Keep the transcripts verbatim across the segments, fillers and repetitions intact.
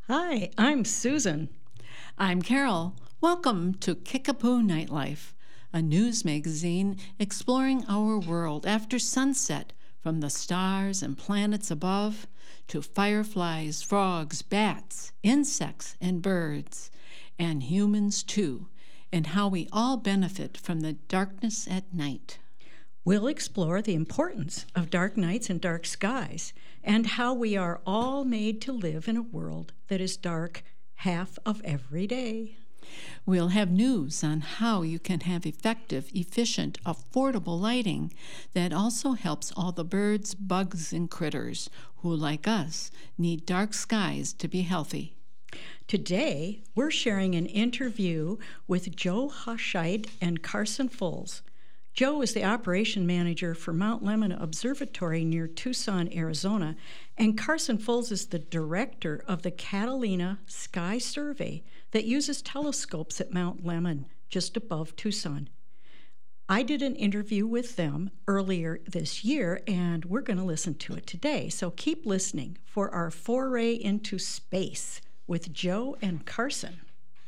Hi, I'm Susan. I'm Carol. Welcome to Kickapoo Nightlife, a news magazine exploring our world after sunset, from the stars and planets above to fireflies, frogs, bats, insects, and birds, and humans too, and how we all benefit from the darkness at night. We'll explore the importance of dark nights and dark skies and how we are all made to live in a world that is dark half of every day. We'll have news on how you can have effective, efficient, affordable lighting that also helps all the birds, bugs, and critters who, like us, need dark skies to be healthy. Today, we're sharing an interview with Joe Hochschild and Carson Fulls. Joe is the operation manager for Mount Lemmon Observatory near Tucson, Arizona, and Carson Fulls is the director of the Catalina Sky Survey that uses telescopes at Mount Lemmon, just above Tucson. I did an interview with them earlier this year, and we're going to listen to it today. So keep listening for our foray into space with Joe and Carson.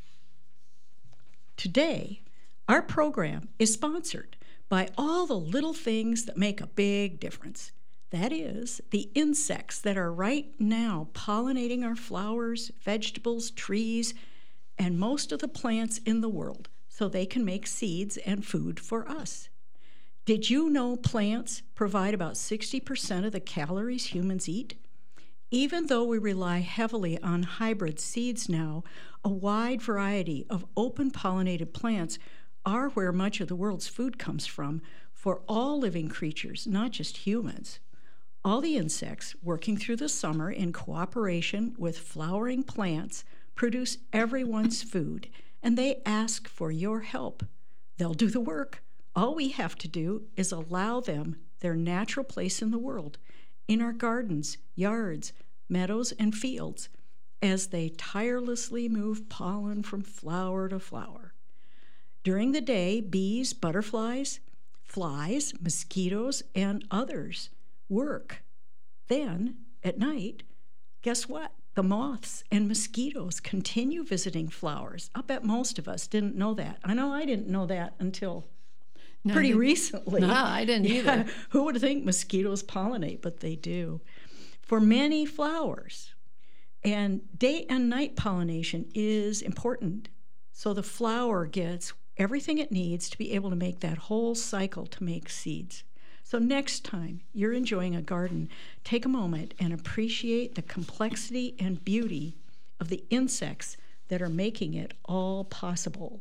Today, our program is sponsored by all the little things that make a big difference. That is, the insects that are right now pollinating our flowers, vegetables, trees, and most of the plants in the world so they can make seeds and food for us. Did you know plants provide about sixty percent of the calories humans eat? Even though we rely heavily on hybrid seeds now, a wide variety of open pollinated plants are where much of the world's food comes from for all living creatures, not just humans. All the insects working through the summer in cooperation with flowering plants produce everyone's food, and they ask for your help. They'll do the work. All we have to do is allow them their natural place in the world, in our gardens, yards, meadows, and fields, as they tirelessly move pollen from flower to flower. During the day, bees, butterflies, flies, mosquitoes, and others work. Then, at night, guess what? The moths and mosquitoes continue visiting flowers. I bet most of us didn't know that. I know I didn't know that until No, pretty I recently. No, I didn't Yeah, either. who would think mosquitoes pollinate? But they do. For many flowers, and day and night pollination is important. So the flower gets everything it needs to be able to make that whole cycle to make seeds. So next time you're enjoying a garden, take a moment and appreciate the complexity and beauty of the insects that are making it all possible.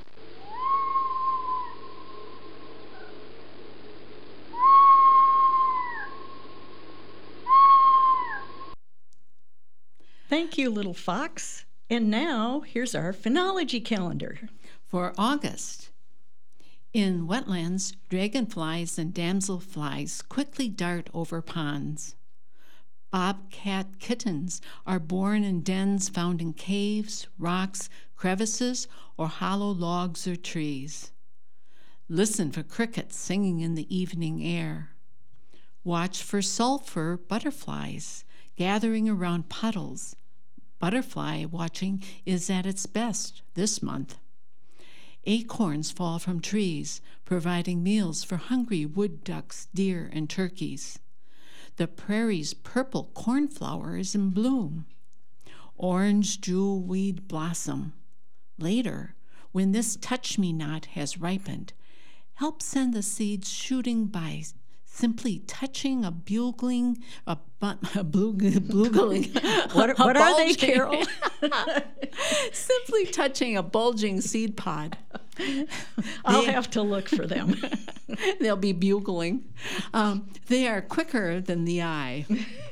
Thank you, little fox. And now here's our phenology calendar. For August, in wetlands, dragonflies and damselflies quickly dart over ponds. Bobcat kittens are born in dens found in caves, rocks, crevices, or hollow logs or trees. Listen for crickets singing in the evening air. Watch for sulfur butterflies gathering around puddles. Butterfly watching is at its best this month. Acorns fall from trees, providing meals for hungry wood ducks, deer, and turkeys. The prairie's purple cornflower is in bloom. Orange jewelweed blossom. Later, when this touch-me-not has ripened, help send the seeds shooting by simply touching a bugling, a, bu- a blug- blugling. What, what are they, Carol? Simply touching a bulging seed pod. I'll They- have to look for them. They'll be bugling. Um, they are quicker than the eye.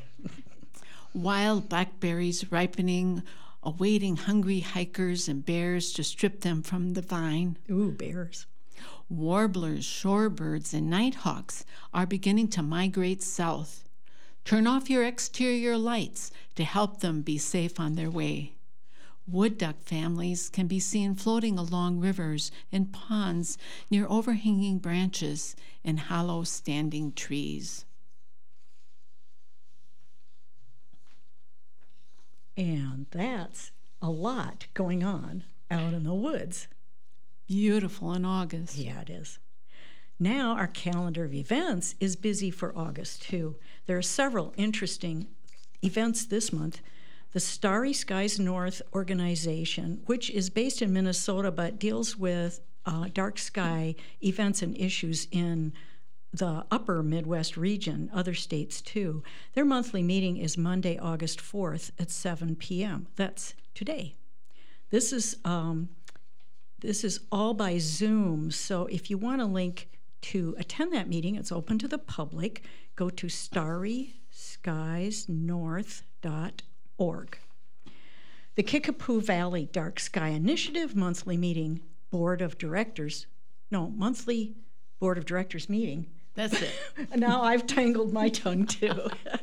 Wild blackberries ripening, awaiting hungry hikers and bears to strip them from the vine. Ooh, bears. Warblers, shorebirds, and nighthawks are beginning to migrate south. Turn off your exterior lights to help them be safe on their way. Wood duck families can be seen floating along rivers and ponds near overhanging branches and hollow standing trees. And that's a lot going on out in the woods. Beautiful in August. Yeah, it is. Now our calendar of events is busy for August, too. There are several interesting events this month. The Starry Skies North organization, which is based in Minnesota but deals with uh, dark sky events and issues in the upper Midwest region, other states too. Their monthly meeting is Monday, August fourth at seven p.m. That's today. This is um, this is all by Zoom, so if you want a link to attend that meeting, it's open to the public. Go to starry skies north dot org. The Kickapoo Valley Dark Sky Initiative monthly meeting, Board of Directors, no, monthly Board of Directors meeting. That's it. Now I've tangled my tongue too.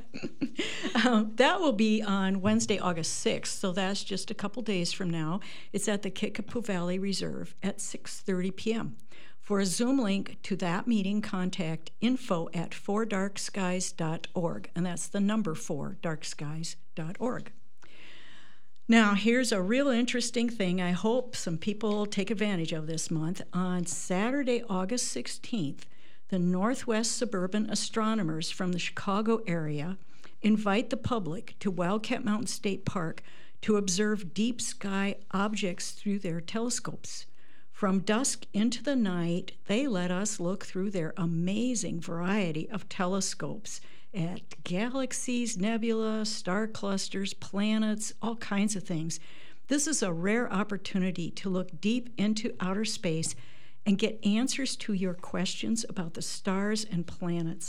um, that will be on Wednesday, August sixth, so that's just a couple days from now. It's at the Kickapoo Valley Reserve at six thirty p.m. For a Zoom link to that meeting, contact info at four dark skies dot org, and that's the number four dark skies dot org. Now, here's a real interesting thing. I hope some people take advantage of this month. On Saturday, August sixteenth, the Northwest Suburban Astronomers from the Chicago area invite the public to Wildcat Mountain State Park to observe deep sky objects through their telescopes. From dusk into the night, they let us look through their amazing variety of telescopes at galaxies, nebula, star clusters, planets, all kinds of things. This is a rare opportunity to look deep into outer space and get answers to your questions about the stars and planets.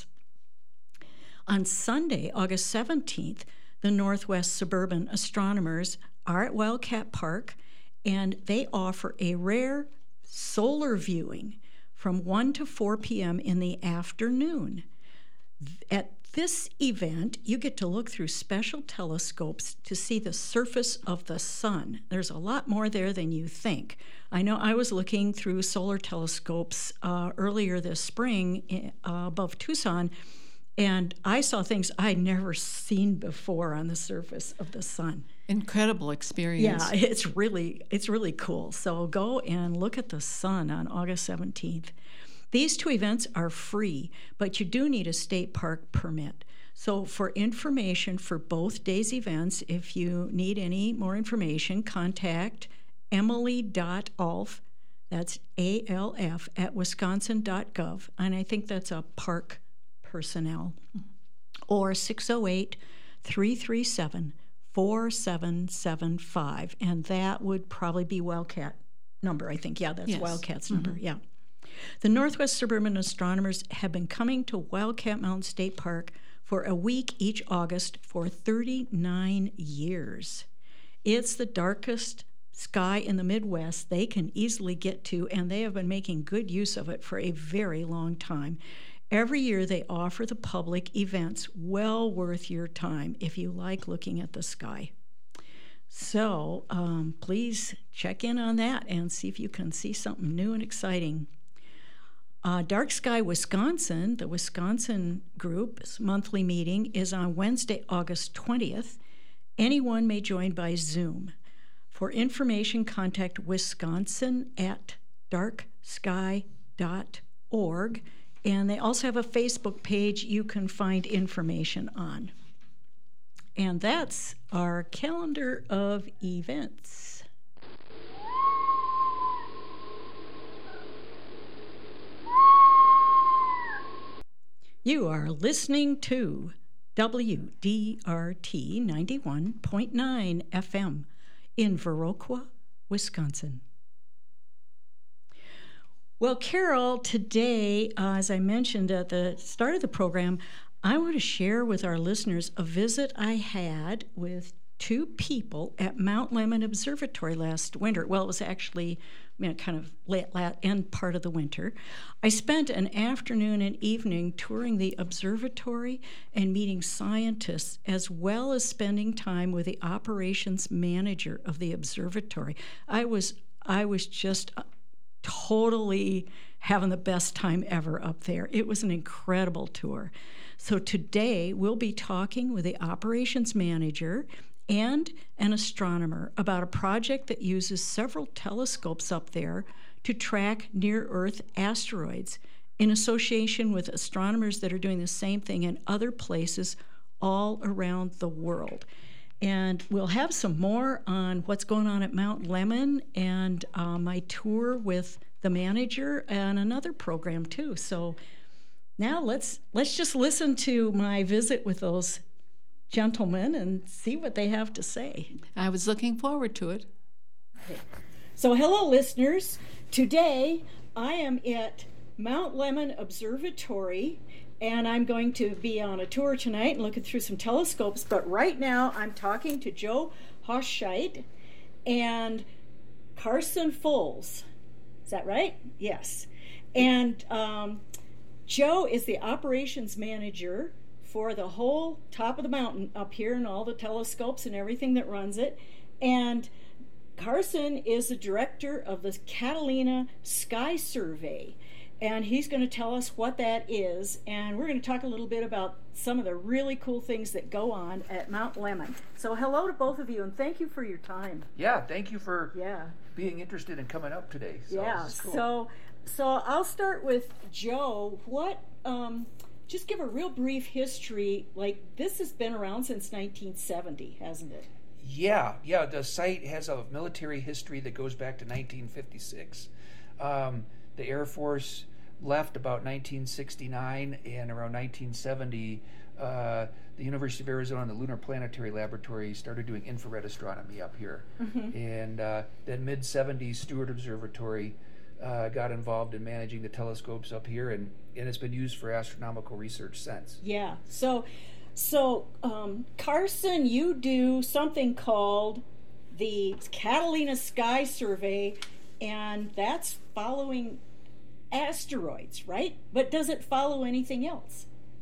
On Sunday, August seventeenth, the Northwest Suburban Astronomers are at Wildcat Park, and they offer a rare solar viewing from one to four p.m. in the afternoon. At this event, you get to look through special telescopes to see the surface of the sun. There's a lot more there than you think. I know I was looking through solar telescopes uh, earlier this spring uh, above Tucson, and I saw things I'd never seen before on the surface of the sun. Incredible experience. Yeah, it's really it's really cool. So go and look at the sun on August seventeenth. These two events are free, but you do need a state park permit. So for information for both days' events, if you need any more information, contact emily dot alf, that's A L F, at wisconsin dot gov, and I think that's a park personnel, or six oh eight, three three seven, four seven seven five, and that would probably be Wildcat number, I think. Yeah, that's Yes. Wildcat's Mm-hmm. number, yeah. The Northwest Suburban Astronomers have been coming to Wildcat Mountain State Park for a week each August for thirty-nine years. It's the darkest sky in the Midwest they can easily get to, and they have been making good use of it for a very long time. Every year they offer the public events well worth your time if you like looking at the sky. So um, please check in on that and see if you can see something new and exciting. Uh, Dark Sky Wisconsin, the Wisconsin group's monthly meeting, is on Wednesday, August twentieth. Anyone may join by Zoom. For information, contact wisconsin at dark sky dot org, and they also have a Facebook page you can find information on. And that's our calendar of events. You are listening to W D R T ninety-one point nine F M in Viroqua, Wisconsin. Well, Carol, today, uh, as I mentioned at the start of the program, I want to share with our listeners a visit I had with two people at Mount Lemmon Observatory last winter. Well, it was actually, you know, kind of late, late end part of the winter. I spent an afternoon and evening touring the observatory and meeting scientists, as well as spending time with the operations manager of the observatory. I was I was just totally having the best time ever up there. It was an incredible tour. So today we'll be talking with the operations manager and an astronomer about a project that uses several telescopes up there to track near-Earth asteroids in association with astronomers that are doing the same thing in other places all around the world. And we'll have some more on what's going on at Mount Lemmon and uh, my tour with the manager and another program too. So now let's let's just listen to my visit with those gentlemen and see what they have to say. I was looking forward to it. Okay. So hello, listeners. Today I am at Mount Lemmon Observatory, and I'm going to be on a tour tonight and looking through some telescopes. But right now I'm talking to Joe Hochscheid and Carson Foles. Is that right? Yes. And um, Joe is the operations manager for the whole top of the mountain up here and all the telescopes and everything that runs it. And Carson is the director of the Catalina Sky Survey. And he's going to tell us what that is. And we're going to talk a little bit about some of the really cool things that go on at Mount Lemmon. So hello to both of you, and thank you for your time. Yeah, thank you for yeah. being interested in coming up today. So yeah, cool. so so I'll start with Joe. What, um, just give a real brief history. Like, this has been around since nineteen seventy, hasn't it? Yeah, yeah, the site has a military history that goes back to nineteen fifty-six. Um, the Air Force left about nineteen sixty-nine, and around nineteen seventy, uh, the University of Arizona and the Lunar Planetary Laboratory started doing infrared astronomy up here. Mm-hmm. And uh, then mid seventies, Stewart Observatory uh, got involved in managing the telescopes up here, and, and it's been used for astronomical research since. Yeah, so, so um, Carson, you do something called the Catalina Sky Survey, and that's following asteroids, right? But does it follow anything else?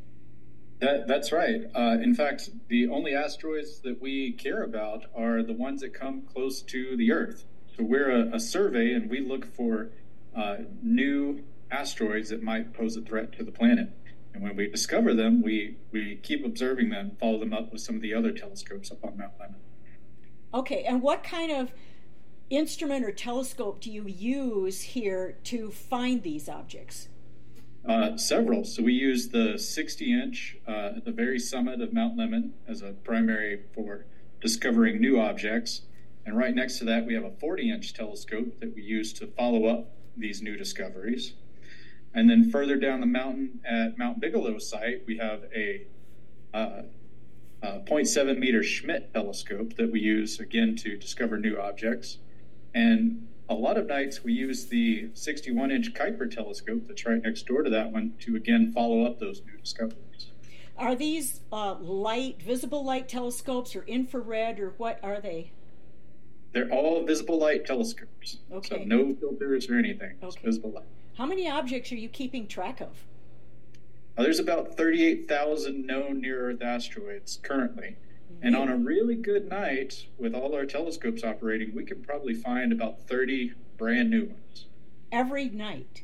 That, that's right. Uh, in fact, the only asteroids that we care about are the ones that come close to the Earth. So we're a, a survey, and we look for uh, new asteroids that might pose a threat to the planet. And when we discover them, we, we keep observing them, follow them up with some of the other telescopes up on Mount Lemmon. Okay, and what kind of instrument or telescope do you use here to find these objects? Uh, several. So we use the sixty inch uh, at the very summit of Mount Lemmon as a primary for discovering new objects. And right next to that, we have a forty inch telescope that we use to follow up these new discoveries. And then further down the mountain at Mount Bigelow site, we have a uh, uh, zero point seven meter Schmidt telescope that we use again to discover new objects. And a lot of nights we use the sixty-one inch Kuiper telescope that's right next door to that one to again follow up those new discoveries. Are these uh, light, visible light telescopes or infrared, or what are they? They're all visible light telescopes. Okay. So no filters or anything. Okay. It's visible light. How many objects are you keeping track of? Uh, there's about thirty-eight thousand known near-Earth asteroids currently. And on a really good night, with all our telescopes operating, we can probably find about thirty brand new ones. Every night?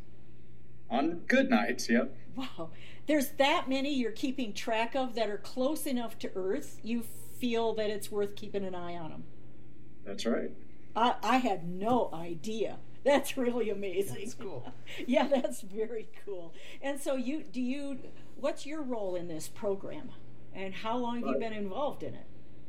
On good nights, yep. Wow. There's that many you're keeping track of that are close enough to Earth, you feel that it's worth keeping an eye on them. That's right. I, I had no idea. That's really amazing. That's cool. Yeah, that's very cool. And so you, do you, what's your role in this program? And how long have you been involved in it?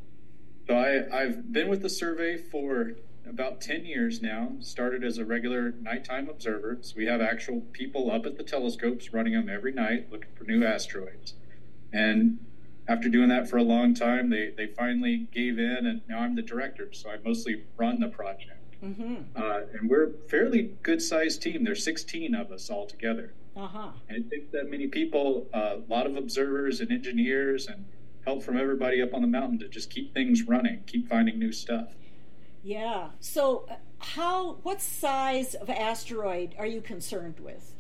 So I, I've been with the survey for about ten years now. Started as a regular nighttime observer. So we have actual people up at the telescopes running them every night looking for new asteroids. And after doing that for a long time, they, they finally gave in, and now I'm the director. So I mostly run the project. Mm-hmm. Uh, and we're a fairly good-sized team. There's sixteen of us all together. Uh-huh. And it takes that many people, uh, a lot of observers and engineers and help from everybody up on the mountain to just keep things running, keep finding new stuff. Yeah. So how, what size of asteroid are you concerned with?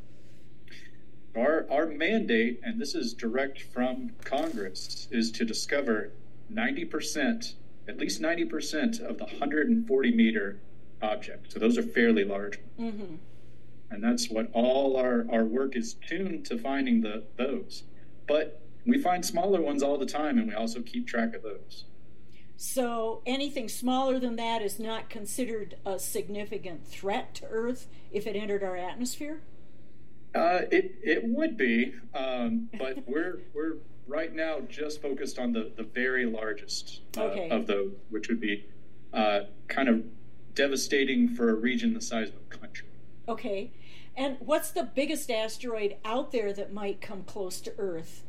Our, our mandate, and this is direct from Congress, is to discover ninety percent, at least ninety percent of the one hundred forty meter objects. So those are fairly large. Mm-hmm. And that's what all our, our work is tuned to, finding the those. But we find smaller ones all the time, and we also keep track of those. So anything smaller than that is not considered a significant threat to Earth if it entered our atmosphere? Uh, it it would be, um, but we're we're right now just focused on the the very largest uh, Okay. of those, which would be uh, kind of devastating for a region the size of a country. Okay. And what's the biggest asteroid out there that might come close to Earth?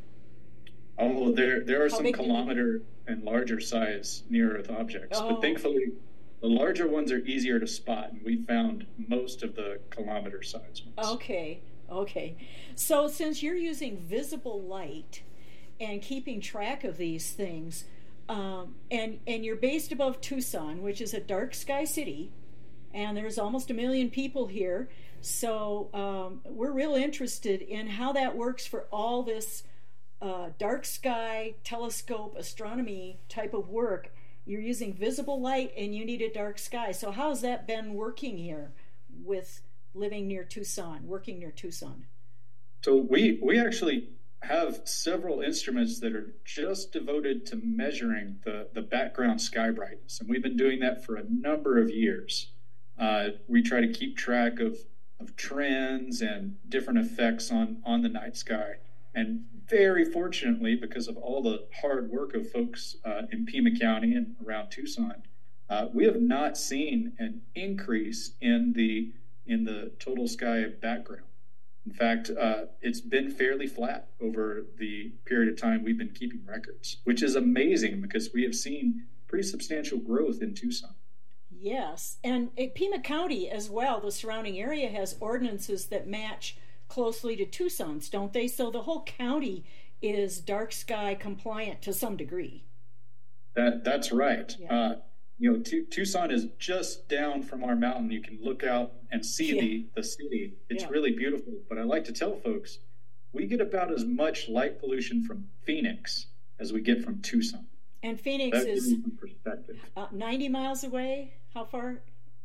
Oh, there there are How some big do you- kilometer and larger size near Earth objects, Oh. but thankfully the larger ones are easier to spot, and we found most of the kilometer size ones. Okay, okay. So since you're using visible light and keeping track of these things, um, and and you're based above Tucson, which is a dark sky city, and there's almost a million people here, so um, we're real interested in how that works for all this uh, dark sky telescope astronomy type of work. You're using visible light and you need a dark sky. So how's that been working here with living near Tucson, working near Tucson? So we we actually have several instruments that are just devoted to measuring the, the background sky brightness, and we've been doing that for a number of years. Uh, we try to keep track of, of trends and different effects on, on the night sky. And very fortunately, because of all the hard work of folks uh, in Pima County and around Tucson, uh, we have not seen an increase in the in the total sky background. In fact, uh, it's been fairly flat over the period of time we've been keeping records, which is amazing because we have seen pretty substantial growth in Tucson. Yes, and uh, Pima County as well, the surrounding area has ordinances that match closely to Tucson's, don't they? So the whole county is dark sky compliant to some degree. That that's right. Yeah. Uh, you know, Tu- Tucson is just down from our mountain. You can look out and see Yeah. the, the city. It's Yeah. really beautiful. But I like to tell folks, we get about as much light pollution from Phoenix as we get from Tucson. And Phoenix That gives is you some perspective. uh, ninety miles away. How far?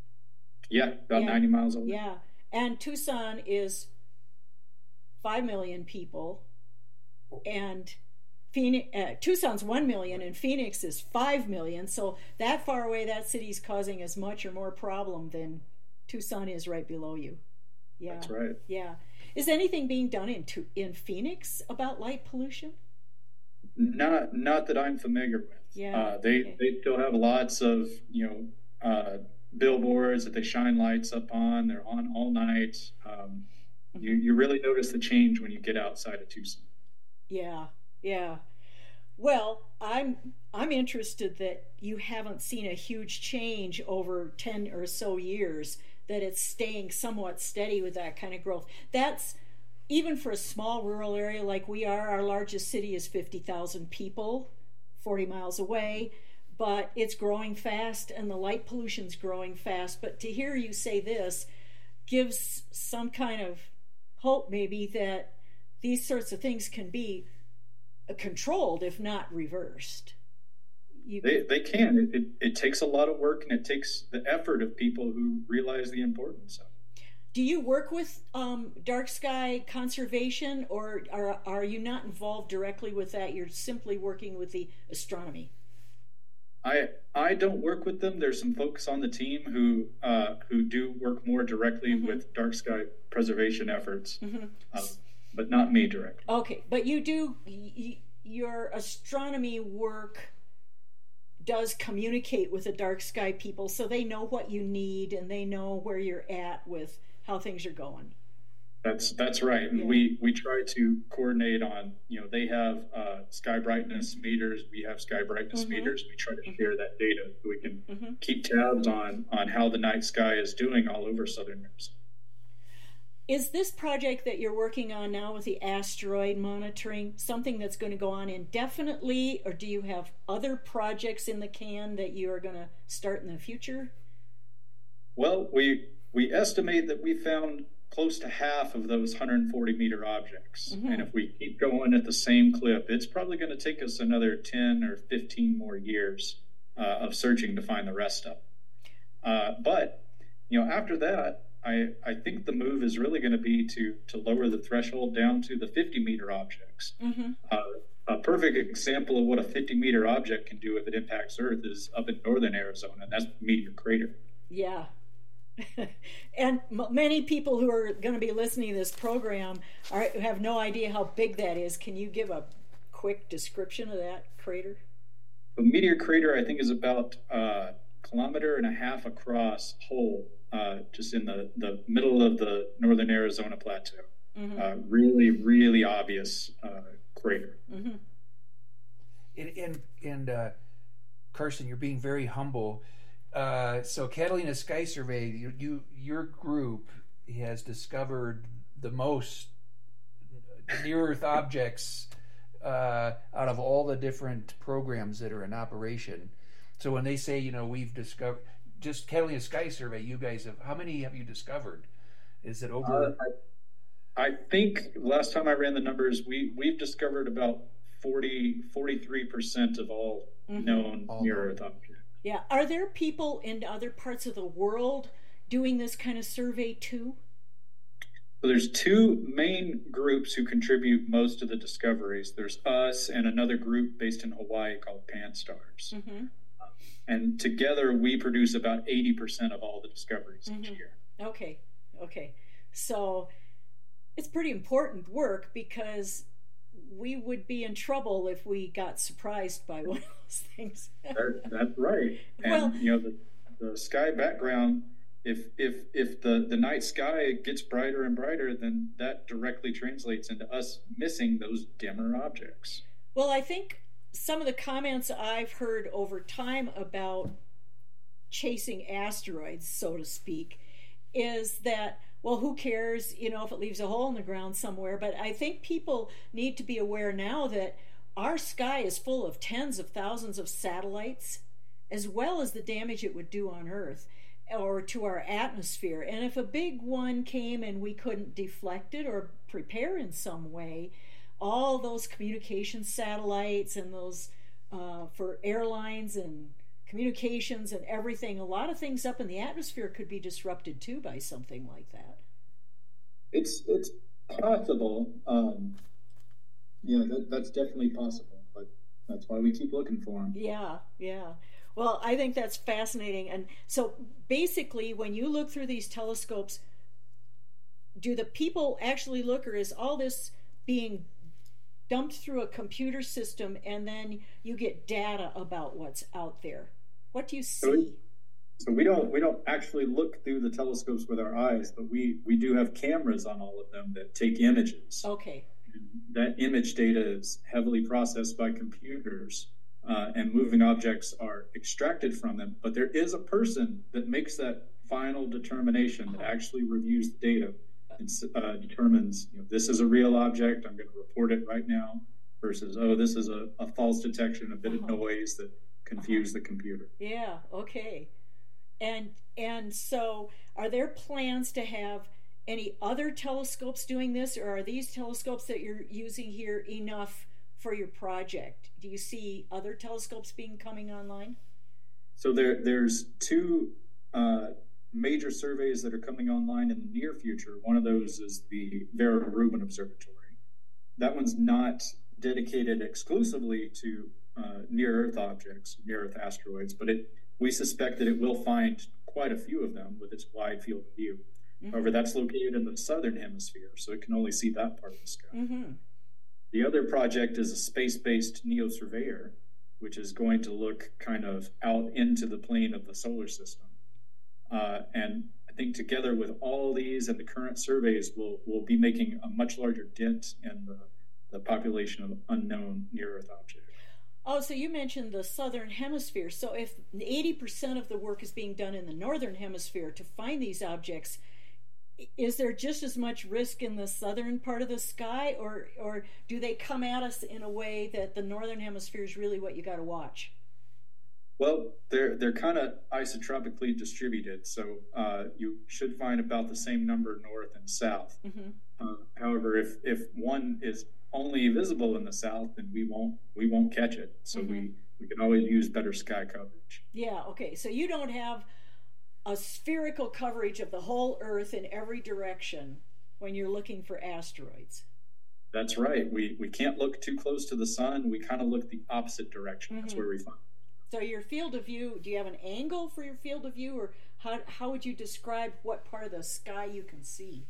Yeah, about Yeah. ninety miles away. Yeah. And Tucson is five million people. And Phoenix, uh, Tucson's one million and Phoenix is five million. So that far away, that city's causing as much or more problem than Tucson is right below you. Yeah. That's right. Yeah. Is anything being done in Tu- in Phoenix about light pollution? Not not that I'm familiar with. Yeah, Uh, they okay. they still have lots of you know uh, billboards that they shine lights up on. They're on all night. Um, You you really notice the change when you get outside of Tucson. Yeah, yeah. Well, I'm I'm interested that you haven't seen a huge change over ten or so years, that it's staying somewhat steady with that kind of growth. That's even for a small rural area like we are. Our largest city is fifty thousand people, forty miles away, but it's growing fast and the light pollution's growing fast. But to hear you say this gives some kind of hope maybe that these sorts of things can be controlled, if not reversed. You, They they can. It, it it takes a lot of work, and it takes the effort of people who realize the importance of it. do you work with um, dark sky conservation, or are, are you not involved directly with that? You're simply working with the astronomy. I I don't work with them. There's some folks on the team who uh, who do work more directly Mhm. with dark sky preservation efforts, Mm-hmm. um, but not me directly. Okay, but you do, y- your astronomy work does communicate with the dark sky people, so they know what you need and they know where you're at with how things are going. That's that's right. And Yeah. we we try to coordinate on. You know, they have uh, sky brightness meters. We have sky brightness Mhm. meters. We try to share that data so we can Mhm. keep tabs on on how the night sky is doing all over southern Arizona. Is this project that you're working on now with the asteroid monitoring something that's going to go on indefinitely, or do you have other projects in the can that you are going to start in the future? Well, we we estimate that we found close to half of those one hundred forty meter objects, Mhm. and if we keep going at the same clip, it's probably going to take us another ten or fifteen more years uh, of searching to find the rest of them. Uh, but you know, after that, I I think the move is really going to be to to lower the threshold down to the fifty meter objects. Mm-hmm. Uh, a perfect example of what a fifty meter object can do if it impacts Earth is up in northern Arizona, and that's Meteor Crater. Yeah. And m- many people who are going to be listening to this program are, have no idea how big that is. Can you give a quick description of that crater? The Meteor Crater, I think, is about a kilometer and a half across whole, uh, just in the, the middle of the northern Arizona plateau. Mm-hmm. Uh, really, really obvious uh, crater. Mm-hmm. And, and, and uh, Carson, you're being very humble. Uh, so Catalina Sky Survey, you, you your group has discovered the most near-Earth objects uh, out of all the different programs that are in operation. So when they say, you know, we've discovered, just Catalina Sky Survey, you guys have, how many have you discovered? Is it over? Uh, I, I think last time I ran the numbers, we, we've discovered about forty, forty-three percent of all mm-hmm. known all near-Earth objects. Yeah. Are there people in other parts of the world doing this kind of survey too? So there's two main groups who contribute most of the discoveries. There's us and another group based in Hawaii called Pan-STARRS. Mm-hmm. Uh, and together we produce about eighty percent of all the discoveries mm-hmm. each year. Okay. Okay. So it's pretty important work because we would be in trouble if we got surprised by one of those things. that, that's right. And, well, you know, the, the sky background, if if if the, the night sky gets brighter and brighter, then that directly translates into us missing those dimmer objects. Well, I think some of the comments I've heard over time about chasing asteroids, so to speak, is that, well, who cares, you know, if it leaves a hole in the ground somewhere. But I think people need to be aware now that our sky is full of tens of thousands of satellites, as well as the damage it would do on Earth or to our atmosphere. And if a big one came and we couldn't deflect it or prepare in some way, all those communication satellites and those uh, for airlines and communications and everything, a lot of things up in the atmosphere could be disrupted too by something like that. It's it's possible. Um, yeah, that, that's definitely possible, but that's why we keep looking for them. Yeah, yeah. Well, I think that's fascinating. And so basically, when you look through these telescopes, do the people actually look, or is all this being dumped through a computer system and then you get data about what's out there? What do you see? So we, so we don't we don't actually look through the telescopes with our eyes, but we, we do have cameras on all of them that take images. Okay. And that image data is heavily processed by computers, uh, and moving objects are extracted from them. But there is a person that makes that final determination, that actually reviews the data and uh, determines, you know, this is a real object, I'm going to report it right now, versus, oh, this is a, a false detection, a bit of noise that confused the computer. Yeah, okay. And and so are there plans to have any other telescopes doing this, or are these telescopes that you're using here enough for your project? Do you see other telescopes being coming online? So there there's two uh, major surveys that are coming online in the near future. One of those is the Vera Rubin Observatory. That one's not dedicated exclusively to uh, near-Earth objects, near-Earth asteroids, but it we suspect that it will find quite a few of them with its wide field of view. Mm-hmm. However, that's located in the southern hemisphere, so it can only see that part of the sky. Mm-hmm. The other project is a space-based NEOSurveyor, which is going to look kind of out into the plane of the solar system. Uh, and I think together with all these and the current surveys, we'll, we'll be making a much larger dent in the, the population of unknown near-Earth objects. Oh, so you mentioned the southern hemisphere. So if eighty percent of the work is being done in the northern hemisphere to find these objects, is there just as much risk in the southern part of the sky, or or do they come at us in a way that the northern hemisphere is really what you got to watch? Well, they're they're kind of isotropically distributed, so uh, you should find about the same number north and south. Mm-hmm. Uh, however, if if one is only visible in the south, then we won't we won't catch it. So mm-hmm. we we can always use better sky coverage. Yeah. Okay. So you don't have a spherical coverage of the whole Earth in every direction when you're looking for asteroids. That's right. We we can't look too close to the sun. We kind of look the opposite direction. Mm-hmm. That's where we find. So your field of view, do you have an angle for your field of view, or how, how would you describe what part of the sky you can see?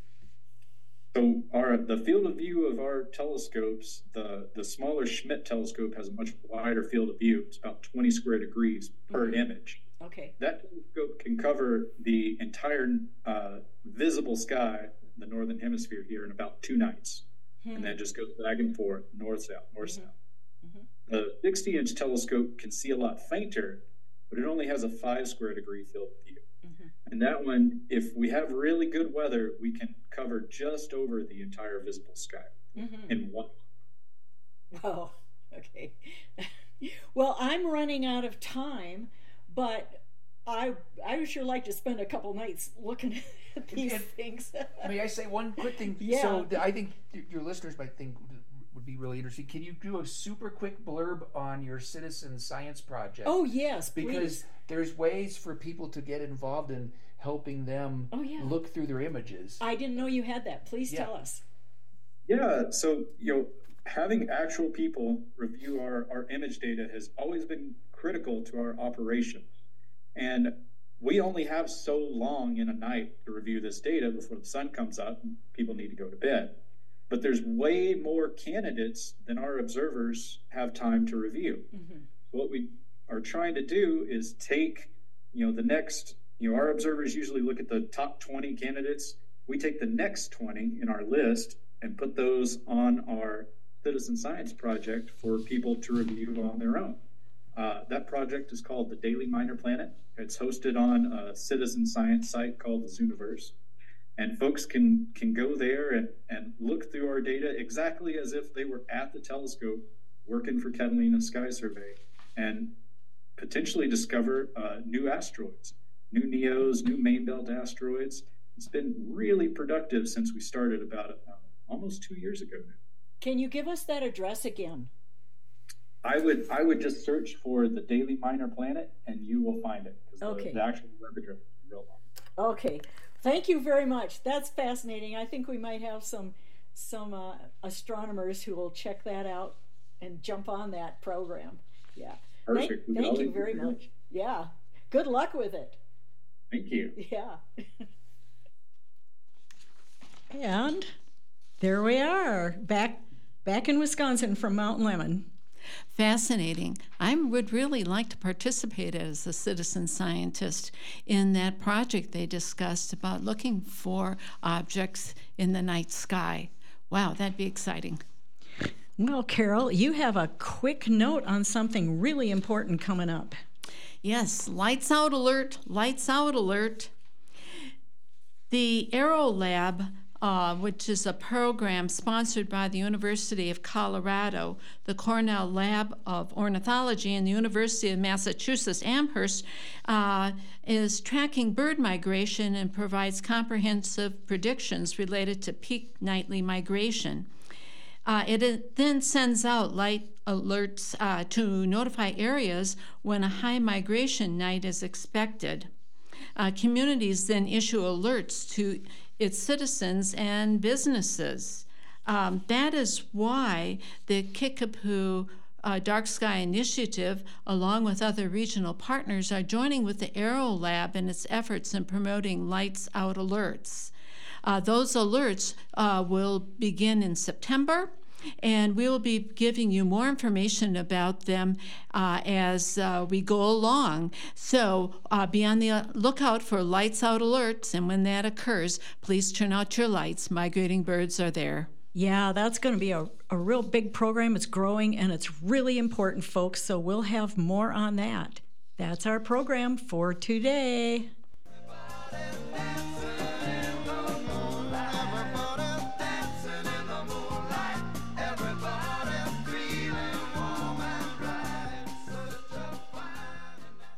So our the field of view of our telescopes, the, the smaller Schmidt telescope has a much wider field of view. It's about twenty square degrees per mm-hmm. image. Okay. That telescope can cover the entire uh, visible sky, the northern hemisphere here, in about two nights. Hmm. And then just goes back and forth, north-south, north-south. Mm-hmm. Mm-hmm. The sixty-inch telescope can see a lot fainter, but it only has a five square degree field of view. Mm-hmm. And that one, if we have really good weather, we can cover just over the entire visible sky mm-hmm. in one. Whoa, okay. Well, I'm running out of time, but I I would sure like to spend a couple nights looking at these and, things. May I say one quick thing? Yeah. So I think your listeners might think would be really interesting. Can you do a super quick blurb on your citizen science project? Oh, yes, because please. There's ways for people to get involved in helping them oh, yeah. look through their images. I didn't know you had that. Please yeah. tell us. Yeah, so you know, having actual people review our, our image data has always been critical to our operation. And we only have so long in a night to review this data before the sun comes up and people need to go to bed. But there's way more candidates than our observers have time to review. Mm-hmm. What we are trying to do is take, you know, the next, you know, our observers usually look at the top twenty candidates. We take the next twenty in our list and put those on our citizen science project for people to review on their own. Uh, that project is called the Daily Minor Planet. It's hosted on a citizen science site called the Zooniverse. And folks can can go there and, and look through our data exactly as if they were at the telescope working for Catalina Sky Survey and potentially discover uh, new asteroids, new NEOs, new main belt asteroids. It's been really productive since we started about uh, almost two years ago now. Can you give us that address again? I would I would just search for the Daily Minor Planet and you will find it. Okay. The, the actual web address is real long. Okay. Thank you very much. That's fascinating. I think we might have some some uh, astronomers who will check that out and jump on that program. Yeah. Perfect. Thank, thank you very much. Yeah. Good luck with it. Thank you. Yeah. And there we are, back back in Wisconsin from Mount Lemmon. Fascinating. I would really like to participate as a citizen scientist in that project they discussed about looking for objects in the night sky. Wow, that'd be exciting. Well, Carol, you have a quick note on something really important coming up. Yes, lights out alert, lights out alert. The Aerolab, Uh, which is a program sponsored by the University of Colorado, the Cornell Lab of Ornithology, and the University of Massachusetts Amherst, uh, is tracking bird migration and provides comprehensive predictions related to peak nightly migration. Uh, it, it then sends out light alerts uh, to notify areas when a high migration night is expected. Uh, communities then issue alerts to its citizens and businesses. Um, that is why the Kickapoo uh, Dark Sky Initiative, along with other regional partners, are joining with the Aerolab in its efforts in promoting lights out alerts. Uh, those alerts uh, will begin in September, and we will be giving you more information about them uh, as uh, we go along. So uh, be on the lookout for lights out alerts, and when that occurs, please turn out your lights. Migrating birds are there. Yeah, that's going to be a, a real big program. It's growing, and it's really important, folks, so we'll have more on that. That's our program for today.